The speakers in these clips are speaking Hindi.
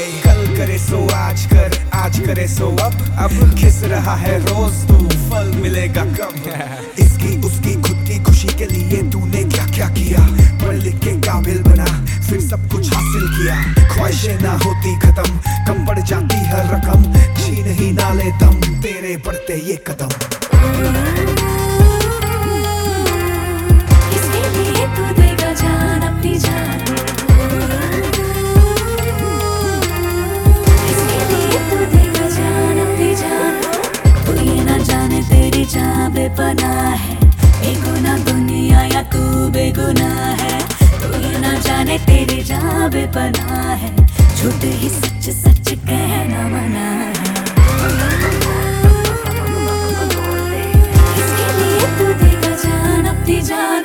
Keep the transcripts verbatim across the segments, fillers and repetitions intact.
कल करे सो आज कर, आज करे सो अब अब खिस रहा है रोज तू, फल मिलेगा कब? इसकी उसकी खुद की खुशी के लिए तूने क्या क्या किया, पढ़ लिख के काबिल बना फिर सब कुछ हासिल किया। ख्वाहिशें ना होती खत्म, कम पड़ जाती हर रकम, छीन ही ना ले दम तेरे बढ़ते ये कदम। किसके लिए तू देगा जान अपनी जान, किसके लिए तू देगा जान अपनी जान, तू ये ना जाने तेरी जान बेपनाह है, बेगुनाह दुनिया या तू बेगुनाह है, तू ये ना जाने तेरी जान बेपनाह है, झूठ ही सच सच कहना मना है। किसके लिए तू देगा जान अपनी जान,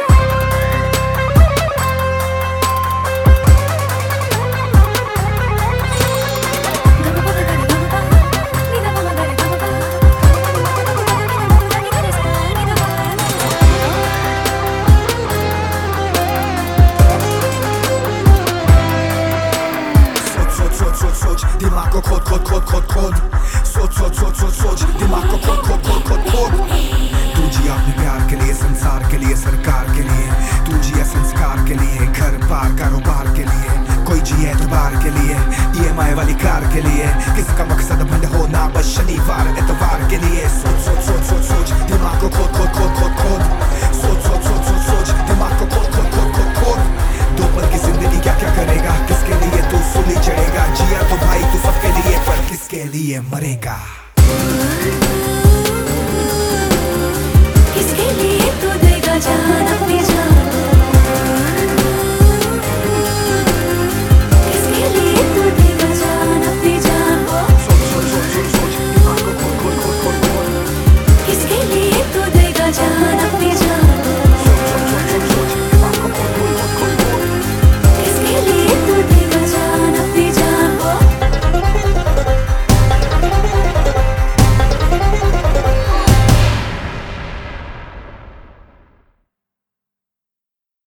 दिमाग को खोद खोद खोद खोद खोद, सोच सोच सोच सोच सोच दिमाग को खोद खोद खोद खोद खोद। तू जिया अपने प्यार के लिए, संसार के लिए, सरकार के लिए, तू जिया संस्कार के लिए, घर बार कारोबार के लिए, कोई जिए एतबार के लिए, ई एम आई वाली कार के लिए, किसका मकसद बंद होना बस शनिवार एतवार के लिए। सोच सोच सोच सोच सोच दिमाग को खोद खोद खोद खोद खोद, सोच सोच सोच सोच सोच दिमाग को खोद खोद खोद खोद खोद। दो पल की जिंदगी क्या क्या करेगा, किसके लिए तू सूली चढ़ेगा, जिया तो भाई तू सबके लिए पर किसके लिए मरेगा।